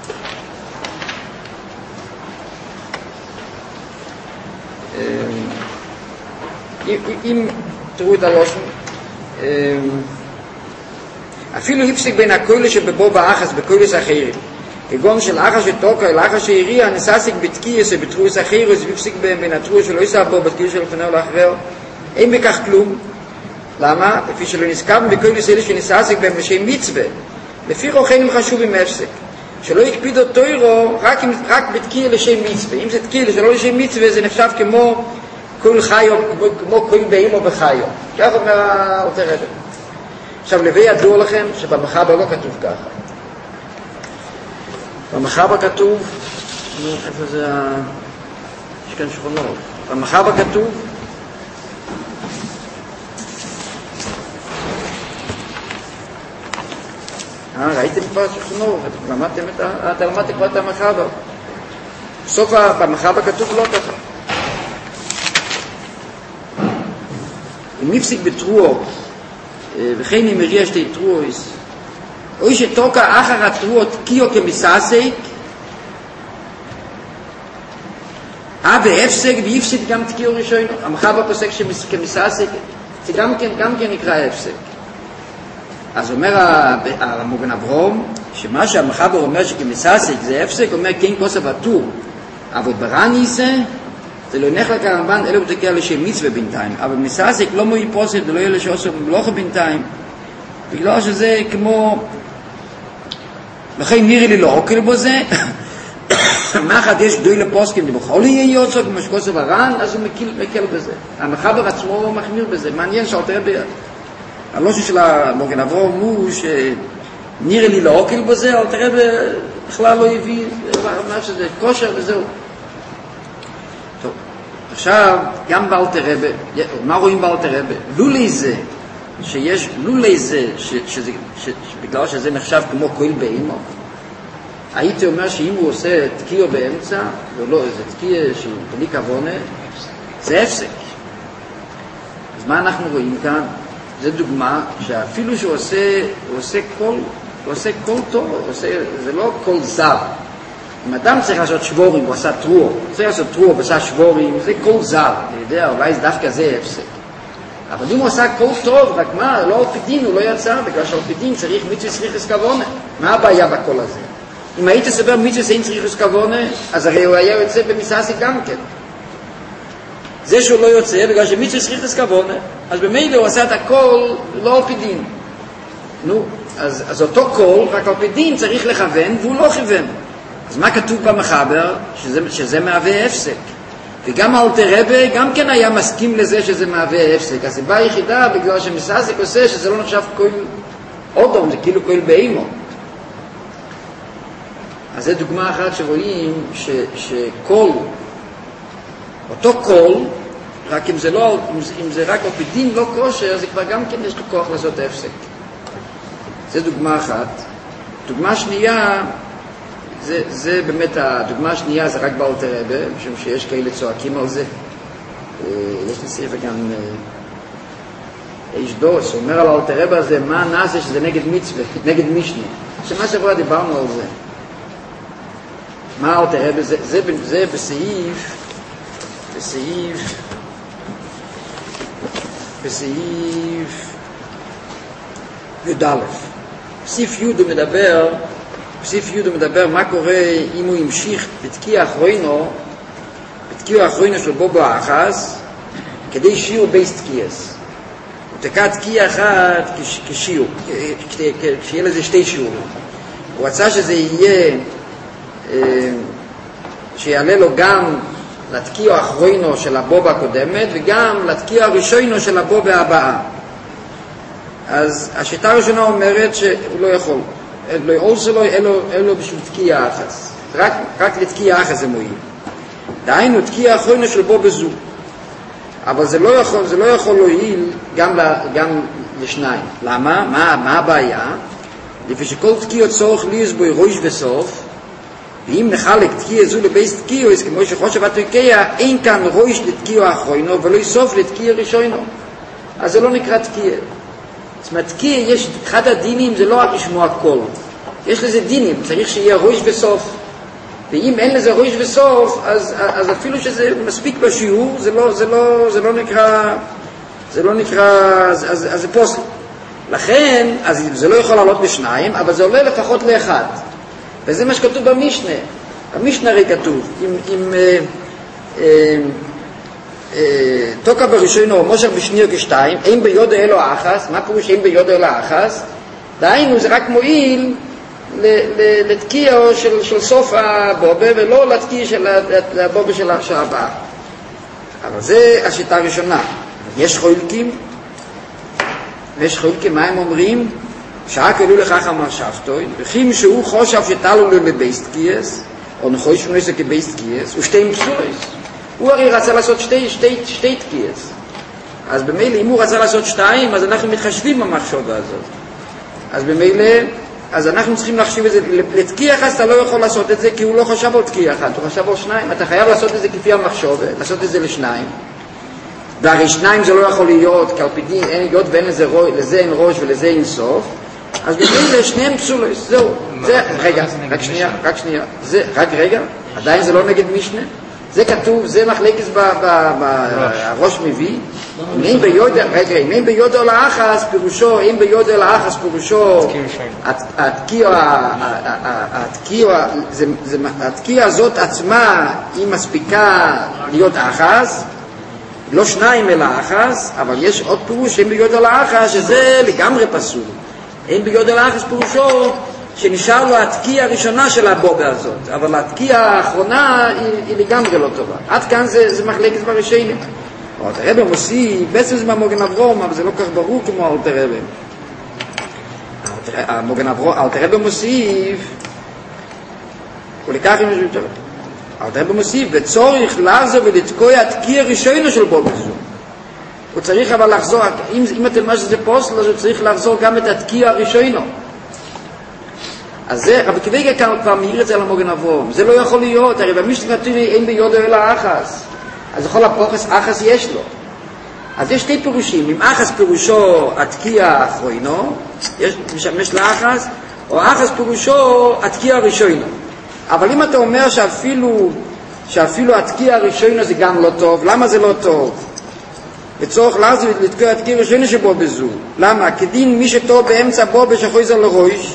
אם תראו את הלושן, אפילו הפסיק בין הכוילה שבבוא באחס, בכוילס אחרים. כגון של אחס ותוקה אל אחס שהריע, נססיק בתקיעס ובתרוס אחרים, והפסיק בין התרוס שלא יישא בו, בתקיעס שלו לפניו לאחר. אין בכך כלום. למה? לפי שלא נזכרנו בכוילס אלה שנססיק בהם לשם מצווה. לפי רוחנים חשובים מהפסק. שלא יקפיד אותו תוירו רק, רק בתקיע לשם מצווה. אם זה תקיע שלא לשם מצווה, זה נחשב כמו כל חיו, כמו, כמו כל באימו בחיו. כך אומר האלתר רבי. עכשיו, לבי ידוע לכם שבמחבר לא כתוב ככה. במחבר כתוב, איפה זה ה... יש כאן שכונות. במחבר כתוב, אה, ראיתם כבר שכונות, למדתם את ה... אתה למדתם כבר את המחבר. בסוף במחבר כתוב לא ככה. אם נפסיק בתרועו, וכן אם הריע שתי תרועוס, או שתוקע אחר התרועות קיו כמסעסק, אה בהפסק ויפסיק גם תקיעו ראשון. המחבר פוסק כמסעסק, זה גם כן, גם כן נקרא הפסק. אז אומר המוגן אברום, שמה שהמחבר אומר שכמסעסק זה הפסק, אומר כן כוסף הטור, אבל ברני זה, זה לא נחלק הרמב"ן, אלא הוא תקע לשם מצווה בינתיים, אבל מסעסק לא מועיל פוסק, ולא יהיה לשעוסו במלוכה בינתיים, בגלל שזה כמו, לכן נראה לי לא אוכל בו זה, מאחד יש גדוי לפוסקים, ובכל יהיה יוצא, כמו שכוסף הר"ן, אז הוא מקל, מקל בזה. המחבר עצמו מחמיר בזה, מעניין שאלתר רבי, הלושי של המוגן אברום הוא שנראה לי לא אוכל בו זה, אלתר רבי בכלל לא הביא, מה שזה כושר וזהו. טוב, עכשיו, גם באלתר רבי, מה רואים באלתר רבי? לולי זה, שיש, לולי זה, ש, שזה, ש, בגלל שזה נחשב כמו קויל באימו, הייתי אומר שאם הוא עושה תקיעו באמצע, ולא, זה תקיע של בלי כוונה, זה הפסק. אז מה אנחנו רואים כאן? זה דוגמה שאפילו שהוא עושה, הוא עושה כל, הוא עושה כל טוב, הוא עושה, זה לא כל זר. אם אדם צריך לעשות שבורים, הוא עשה טרוע, צריך לעשות טרוע, הוא עשה שבורים, זה כל זר, אני יודע, אולי זה דווקא זה הפסק. אבל אם הוא עשה כל טוב, רק מה, לא על פי דין, הוא לא יצא, בגלל שעל פי דין צריך מצווה צריכוס כוונה. מה הבעיה בכל הזה? אם היית סבר מצווה אין צריכוס כוונה, אז הרי הוא היה יוצא במסעסק גם כן. זה שהוא לא יוצא, בגלל שמצווה שכיחת כוונה, אז במילא הוא עשה את הכל לא על פי דין. נו, אז, אז אותו קול, רק על פי דין צריך לכוון, והוא לא כיוון. אז מה כתוב במחבר? שזה, שזה מהווה הפסק. וגם האלטר רבי גם כן היה מסכים לזה שזה מהווה הפסק. הסיבה היחידה, בגלל שמסעסק עושה שזה לא נחשב קול אודום, זה כאילו קול באימו. אז זו דוגמה אחת שרואים ש, שקול, אותו קול, רק אם זה, לא, אם זה רק על פי דין לא כושר, זה כבר גם כן יש לו כוח לעשות הפסק. זו דוגמה אחת. דוגמה שנייה, זה, זה באמת, הדוגמה השנייה זה רק באלטר רבי, משום שיש כאלה צועקים על זה. יש לי ספר גם איש דוס, שאומר על האלטר רבי הזה, מה נעשה שזה נגד מצווה, נגד משנה. שמה שבוע דיברנו על זה. מה האלטר רבי, זה, זה, זה בסעיף, בסעיף, בסעיף י"א. בסעיף י' הוא מדבר, בסעיף י' הוא מדבר מה קורה אם הוא המשיך בתקיע אחרוינו, בתקיע אחרוינו של בובו האחס, כדי שיעור בייס תקיעס. הוא תקע תקיע אחת כשיעור, כשיהיה לזה שתי שיעורים. הוא רצה שזה יהיה, שיעלה לו גם לתקיע האחרוינו של הבובה הקודמת, וגם לתקיע הראשונו של הבובה הבאה. אז השיטה הראשונה אומרת שהוא לא יכול. לא יעושה לו, אלו בשביל תקיע אחס. רק, רק לתקיע אחס זה מועיל. דהיינו, תקיע אחרונו של בו בזו. אבל זה לא יכול, זה לא יכול להועיל גם, גם לשניים. למה? מה, מה הבעיה? לפי שכל תקיע צורך ליז בו ראש וסוף, ואם נחלק תקיע זו לבייס תקיע, אז כמו שחושב התקיע, אין כאן ראש לתקיע אחרונו, ולא יסוף לתקיע ראשונו. אז זה לא נקרא תקיע. זאת אומרת, תקיע יש, אחד הדינים זה לא רק לשמוע קול. יש לזה דינים, צריך שיהיה ראש וסוף. ואם אין לזה ראש וסוף, אז, אז אפילו שזה מספיק בשיעור, זה לא, זה לא, זה לא נקרא, זה לא נקרא, אז, אז, אז זה פוסל. לכן, אז זה לא יכול לעלות בשניים, אבל זה עולה לפחות לאחד. וזה מה שכתוב במשנה. במשנה הרי כתוב, אם, אם, אה, אה, תוקע בראשונו מושך בשניר כשתיים, אין ביודו אלו האחס. מה פירוש אין ביודו אלו האחס? דהיינו זה רק מועיל לתקיע של, של סוף הבובה, ולא לתקיע של הבובה של הבאה. אבל זה השיטה הראשונה. יש חולקים, ויש חולקים, מה הם אומרים? שרק אלו לכך אמר שבתוי, וכי שהוא חושב שתלו לו לבייס תקיעס, או נחוי שנו עסק לבייס תקיעס, ושתי פסולס. הוא הרי רצה לעשות שתי, שתי, שתי תקיעס. אז במילא, אם הוא רצה לעשות שתיים, אז אנחנו מתחשבים במחשבה הזאת. אז במילא, אז אנחנו צריכים לחשוב את זה. לתקיע אחת אתה לא יכול לעשות את זה, כי הוא לא חשב על תקיע אחת, הוא חשב על שניים. אתה חייב לעשות את זה כפי המחשבה, לעשות את זה לשניים. והרי שניים זה לא יכול להיות, כלפידין, אין היות ואין לזה, לזה אין ראש ולזה אין סוף. אז במילא, שניהם פסולס, זהו. זה, רגע, רק שנייה, רק שנייה. זה, רק רגע, עדיין זה לא נגד משנה. זה כתוב, זה מחלקת בראש מביא. אם ביודו, רגע, אם ביודו לאחס פירושו, אם ביודו לאחס פירושו, התקיע הזאת עצמה היא מספיקה להיות אחס, לא שניים אלא אחס, אבל יש עוד פירוש, אם ביודו לאחס, שזה לגמרי פסול. אם ביודו לאחס פירושו, שנשאר לו התקיע הראשונה של הבובה הזאת, אבל התקיע האחרונה היא, היא לגמרי לא טובה. עד כאן זה, זה מחלקת בראשונים. אלתר רבי מוסיף, בעצם זה מהמוגן אברום, אבל זה לא כך ברור כמו אלתר רבי. המוגן אברום, אלתר רבי מוסיף, ולכך אם יש יותר. אלתר רבי מוסיף, וצורך לעזור ולתקוע התקיע הראשונה של בובה זו. הוא צריך אבל לחזור, אם, אם אתם מה שזה פוסל, אז הוא צריך לחזור גם את התקיע הראשונה. אז זה, רבי כבגה כאן כבר מעיר את זה על המוגן אברום. זה לא יכול להיות, הרי במשנה כתוב אין ביודו אלא אחס. אז לכל הפרוחס אחס יש לו. אז יש שתי פירושים. אם אחס פירושו התקיע האחרונו, יש משמש לאחס, או אחס פירושו התקיע הראשונו. אבל אם אתה אומר שאפילו, שאפילו התקיע הראשונו זה גם לא טוב, למה זה לא טוב? בצורך לעזור לתקוע התקיע הראשונו שבו בזו. למה? כדין מי שטוב באמצע בו בשחויזר לראש.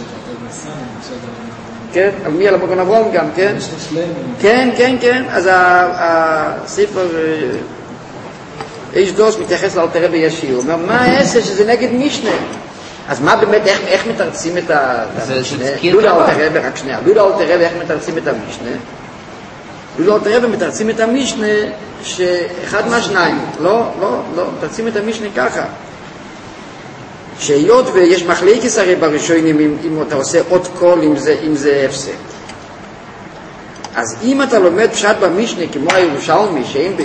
כן, על מי? על המוגן אברום גם, כן? כן, כן, כן. אז הספר איש דוס מתייחס לאלתר רבי ישיר, הוא אומר, מה העשר שזה נגד משנה? אז מה באמת, איך, איך מתרצים את המשנה? לולה אלתר רבי, רק שנייה, לולה אלתר רבי, איך מתרצים את המשנה? לולה אלתר רבי מתרצים את המשנה שאחד מהשניים, לא, לא, לא, מתרצים את המשנה ככה. שהיות ויש מחלקת הרי בראשונים אם, אם אתה עושה עוד קול, אם זה, אם זה הפסק. אז אם אתה לומד פשט במשנה כמו הירושלמי,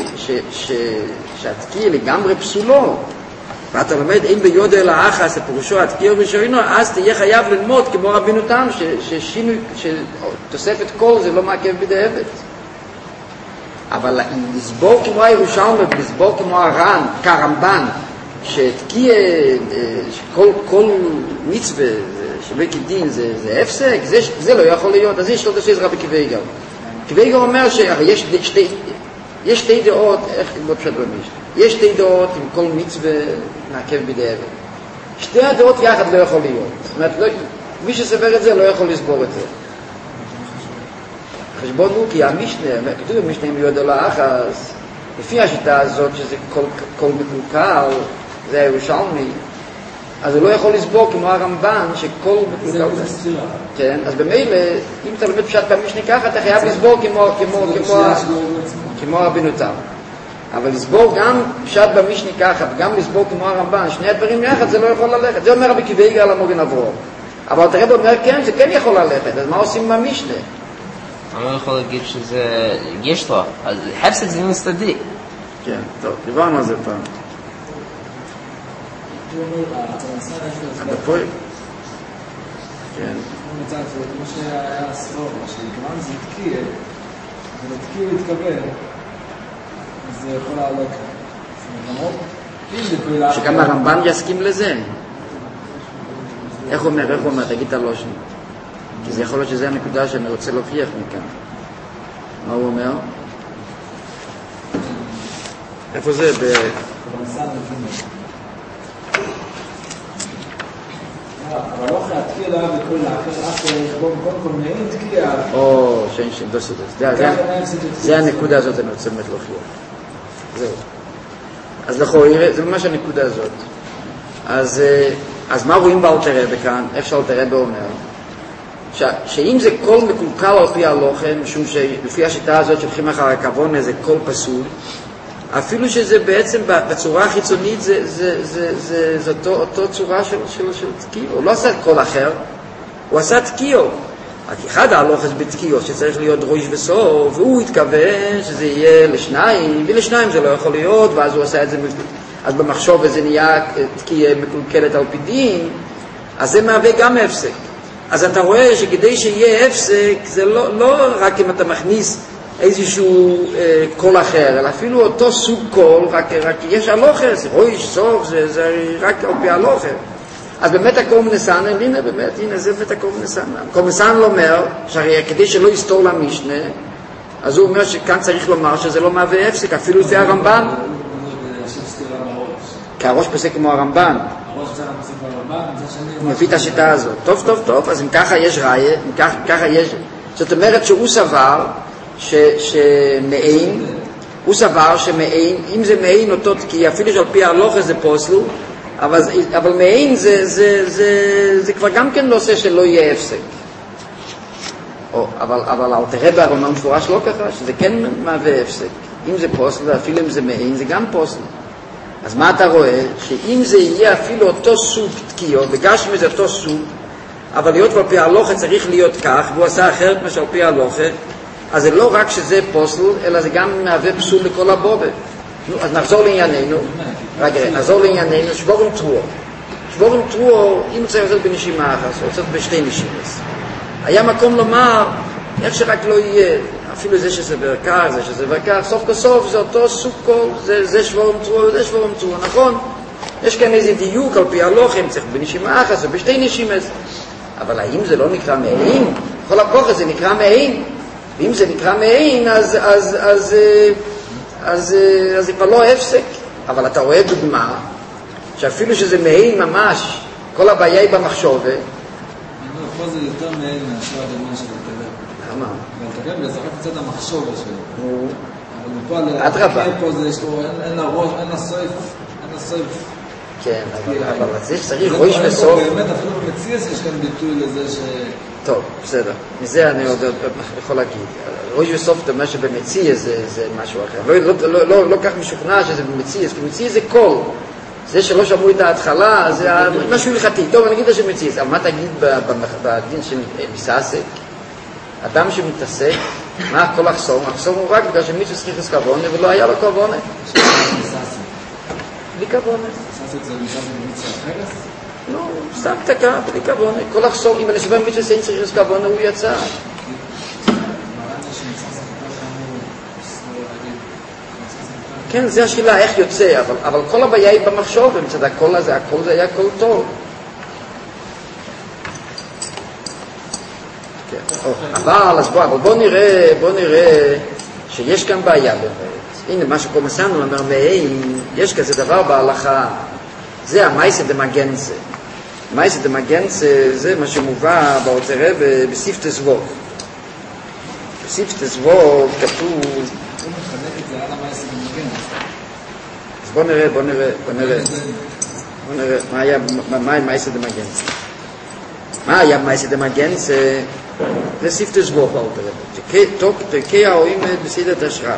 שהתקיע לגמרי פסולו, ואתה לומד אין ביודו אלא אחס, פירושו התקיע ראשונו, אז תהיה חייב ללמוד כמו רבינו תם, ששינוי, שתוספת קול זה לא מעכב בידי עבד. אבל לסבור כמו הירושלמי, לסבור כמו הר"ן, כרמב"ן, שתקיע, שכל כל מצווה שווה כדין זה, זה הפסק, זה, זה לא יכול להיות. אז יש לו תעשי עזרה בכיווגר. כיווגר אומר שיש שתי, יש שתי דעות, איך לא פשט במשנה, יש שתי דעות עם כל מצווה מעכב בידי עבד. שתי הדעות יחד לא יכול להיות. זאת אומרת, לא, מי שסבר את זה לא יכול לסבור את זה. חשבון הוא כי המשנה, כתוב במשנה עם יהודה לאחס, לפי השיטה הזאת שזה כל, כל מקולקל, זה הירושלמי, אז הוא לא יכול לסבור כמו הרמב"ן שכל מקולקל זה. כן, אז במילא, אם אתה לומד פשט במשנה ככה, אתה חייב לסבור כמו, כמו, כמו, כמו רבינו תם. אבל לסבור גם פשט במשנה ככה, וגם לסבור כמו הרמב"ן, שני הדברים יחד, זה לא יכול ללכת. זה אומר רבי כיווגר על המוגן אברהם. אבל אתה רבי אומר, כן, זה כן יכול ללכת, אז מה עושים במשנה? אני לא יכול להגיד שזה, יש לו, אז הפסק זה מסתדי. כן, טוב, דיברנו על זה פעם. הדפוי? כן. כמו שהיה ספור, שכיוון זה תקיע, ולתקיע להתקבל, אז זה יכול לעלות. שגם הרמב"ן יסכים לזה. איך אומר, איך אומר, תגיד את הלושן. כי זה יכול להיות שזה הנקודה שאני רוצה להוכיח מכאן. מה הוא אומר? איפה זה? ב... אבל לא אחרי התקיע לה וכל לאחר, אחרי קודם כל מעין תקיע. או, שאין שם, דו סודס. זה הנקודה הזאת אני רוצה באמת להוכיח. זהו. אז לכאורה, זה ממש הנקודה הזאת. אז, אז מה רואים באלתר רבי כאן? איך שאלתר רבי אומר? ש, שאם זה קול מקולקל על פי הלוכה, משום שלפי השיטה הזאת שהולכים אחר הכוונה זה קול פסול, אפילו שזה בעצם בצורה החיצונית זה, זה, זה, זה, זה אותו, אותו צורה של, של, של תקיעו. הוא לא עשה קול אחר, הוא עשה תקיעו. רק אחד ההלוכס בתקיעו שצריך להיות ראש וסוף, והוא התכוון שזה יהיה לשניים, ולשניים זה לא יכול להיות, ואז הוא עשה את זה, אז במחשוב זה נהיה תקיעה מקולקלת על פי דין, אז זה מהווה גם הפסק. אז אתה רואה שכדי שיהיה הפסק, זה לא, לא רק אם אתה מכניס איזשהו אה, קול אחר, אלא אפילו אותו סוג קול, רק, רק יש הלוכס, ראש, סוף, זה, זה רק על פי הלוכס. אז באמת הקול מנסן, הנה באמת, הנה זה באמת הקול מנסן. הקול מנסן לא אומר, שהרי כדי שלא יסתור למשנה, אז הוא אומר שכאן צריך לומר שזה לא מהווה הפסק, אפילו לפי הרמב"ן. כי הראש פסק כמו הרמב"ן. הוא מביא את השיטה הזאת. טוב, טוב, טוב, אז אם ככה יש ראיה, אם ככה, ככה יש... זאת אומרת שהוא סבר ש, שמעין, הוא סבר שמעין, אם זה מעין אותו תקיע, אפילו שעל פי ההלוכה זה פוסל, אבל, אבל מעין זה, זה, זה, זה כבר גם כן לא עושה שלא יהיה הפסק. או, אבל, אבל אלתר רבי הרמב"ם מפורש לא ככה, שזה כן מהווה הפסק. אם זה פוסל, אפילו אם זה מעין, זה גם פוסל. אז מה אתה רואה? שאם זה יהיה אפילו אותו סוג תקיעו, בגשמי זה אותו סוג, אבל להיות ועל פי ההלוכה צריך להיות כך, והוא עשה אחרת מה שעל פי ההלוכה, אז זה לא רק שזה פוסל, אלא זה גם מהווה פסול לכל הבובה. נו, אז נחזור לענייננו, רגע, נחזור לענייננו, שבורם טרור. שבורם טרור, אם הוא צריך לעשות בנשימה אחת, או לעשות בשתי נשימות. היה מקום לומר, איך שרק לא יהיה, אפילו זה שזה ברכר, זה שזה ברכר, סוף כסוף זה אותו סוג קול, זה, זה שבורם טרור, זה שבורם טרור, נכון? יש כאן איזה דיוק על פי הלוכה, אם צריך בנשימה אחת, או בשתי נשימות. אבל האם זה לא נקרא מעין? כל הכוח הזה נקרא מעין. ואם זה נקרא מעין, אז, אז, אז, אז, אז, אז זה כבר לא הפסק. אבל אתה רואה דוגמה, שאפילו שזה מעין ממש, כל הבעיה היא במחשבה. פה זה יותר מעין מאשר הדוגמה של התגבר. למה? והתגבר זה רק קצת המחשבה שלו. אבל אדרבה. פה זה, יש לו, אין הראש, אין הסויף, אין הסויף. כן, אבל זה שצריך ראש וסוף. באמת, אפילו במציאס יש כאן ביטוי לזה ש... טוב, בסדר. מזה אני עוד יכול להגיד. ראש וסוף אתה אומר שבמציאס זה משהו אחר. לא כך משוכנע שזה במציאס, כי במציאס זה קול. זה שלא שמעו את ההתחלה, זה משהו הלכתי. טוב, אני אגיד את שמציאס. אבל מה תגיד בדין של מסעסק? אדם שמתעסק, מה כל החסום? החסום הוא רק בגלל שמישהו צריך לסקבונה ולא היה לו כבונה. בלי כבונה. מסעסק זה נשאר במיצה אחרת? לא, סתם תקע, בלי כבונה. כל החסום, אם אני שווה מישהו שאין צריך לסקבונה, הוא יצא. כן, זה השאלה איך יוצא, אבל, אבל כל הבעיה היא במחשוב, מצד הכל הזה, הכל זה היה כל טוב. אבל, אז בוא, אבל בוא נראה, בוא נראה שיש כאן בעיה באמת. הנה, מה שפה מסענו, אומר, ואין, יש כזה דבר בהלכה, זה המייסא דמגנצה. מייסא דמגנצה, זה מה שמובא באוצרה בסיפתא זבוב. בסיפתא זבוב כתוב... הוא מחלק את זה על המייסא דמגנצה. אז בוא נראה, בוא נראה, בוא נראה. בוא נראה, מה היה, מה היה מייסא דמגנצה? מה היה מייסא דמגנצה? זה סיפתא זבוב באוצרה. תוקע האוימד בסעידת השרת.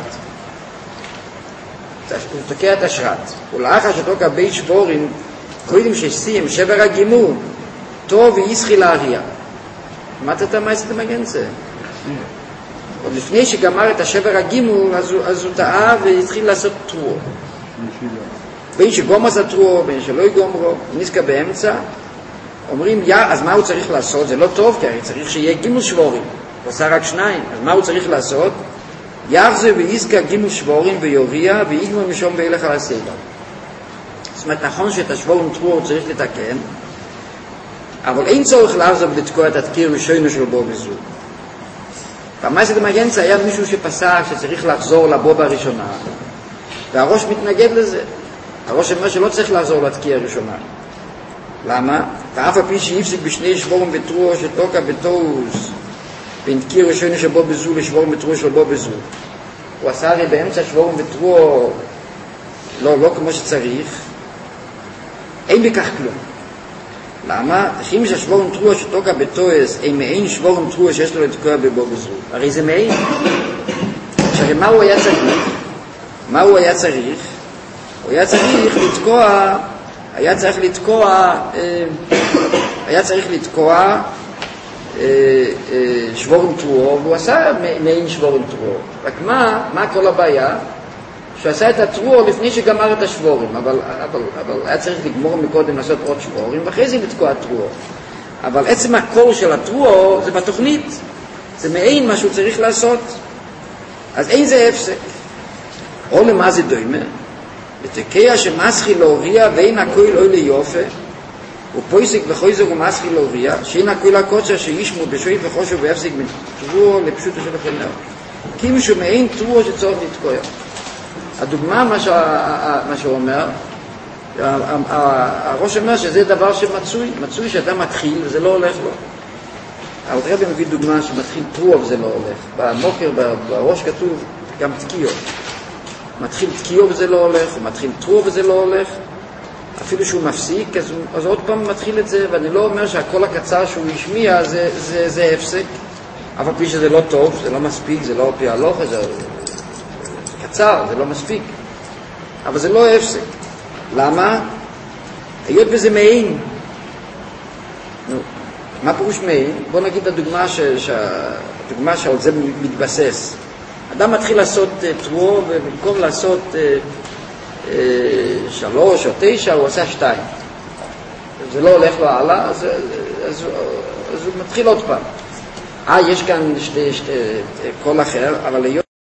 הוא תוקע את השרת. ולאחר שתוקע בית שבורים, קודם שסיים שבר הגימור, טוב ויסחי להריע. שמעת את המייסא דמגנצה? עוד לפני שגמר את השבר הגימור, אז הוא, אז הוא טעה והתחיל לעשות טרור. בין שגום עשה טרור, בין שלא יגומרו, נסקה באמצע, אומרים, יא, אז מה הוא צריך לעשות? זה לא טוב, כי הרי צריך שיהיה גימור שבורים. הוא עשה רק שניים, אז מה הוא צריך לעשות? יחזו ויסקה גימור שבורים ויוריע, ויגמור משום וילך על הסדר. זאת אומרת, נכון שאת השבורים טרור צריך לתקן, אבל אין צורך לעזוב לתקוע את התקיר ראשונו של בו בזו. במייסא דמגנצה היה מישהו שפסק שצריך לחזור לבובה הראשונה, והראש מתנגד לזה. הראש אומר שלא צריך לחזור לתקיע הראשונה. למה? ואף הפי שהפסיק בשני שבורים בטרור שתוקע בטוס בין תקיר ראשונו של בו בזו לשבורים בטרור של בו בזו. הוא עשה הרי באמצע שבורים בטרור לא, לא כמו שצריך. אין בכך כלום. למה? אם שהשבורים טרוע שתוקע בטועס, אין מעין שבורים טרוע שיש לו לתקוע בבו בזו. הרי זה מעין. שהרי מה הוא היה צריך? מה הוא היה צריך? הוא היה צריך לתקוע, היה צריך לתקוע, היה צריך לתקוע שבורים טרוע, והוא עשה מעין שבורים טרוע. רק מה, מה כל הבעיה? שהוא עשה את הטרור לפני שגמר את השבורים, אבל, אבל, אבל היה צריך לגמור מקודם לעשות עוד שבורים, ואחרי זה לתקוע הטרור. אבל עצם הקור של הטרור זה בתוכנית, זה מעין מה שהוא צריך לעשות. אז אין זה הפסק. או למה זה דומה? לתקע שמסחי להוריע ואין הכויל אוי ליופה, ופויסק וחויזר ומסחי להוריע, שאין הכויל הקוצר שישמו בשוית וחושו והפסק בין טרור לפשוטו של החנר. כי משהו מעין טרור שצורך לתקוע. הדוגמה, מה, שה, מה שהוא אומר, הראש אומר שזה דבר שמצוי, מצוי שאדם מתחיל וזה לא הולך לו. אבל רבי מביא דוגמה שמתחיל טרור וזה לא הולך. במוקר, בראש כתוב גם תקיעות. מתחיל תקיעות וזה לא הולך, הוא מתחיל טרור וזה לא הולך. אפילו שהוא מפסיק, אז, אז עוד פעם מתחיל את זה, ואני לא אומר שהכל הקצר שהוא השמיע זה, זה, זה הפסק. אבל פי שזה לא טוב, זה לא מספיק, זה לא פי הלוך, זה... קצר, זה לא מספיק. אבל זה לא הפסק. למה? היות וזה מעין. נו, מה פירוש מעין? בוא נגיד את הדוגמה ש... הדוגמה שעל זה מתבסס. אדם מתחיל לעשות uh, טרור, ובמקום לעשות uh, uh, שלוש או תשע, הוא עושה שתיים. זה לא הולך לו הלאה, אז, אז, אז, אז הוא מתחיל עוד פעם. אה, יש כאן שתי, שתי, קול אחר, אבל היות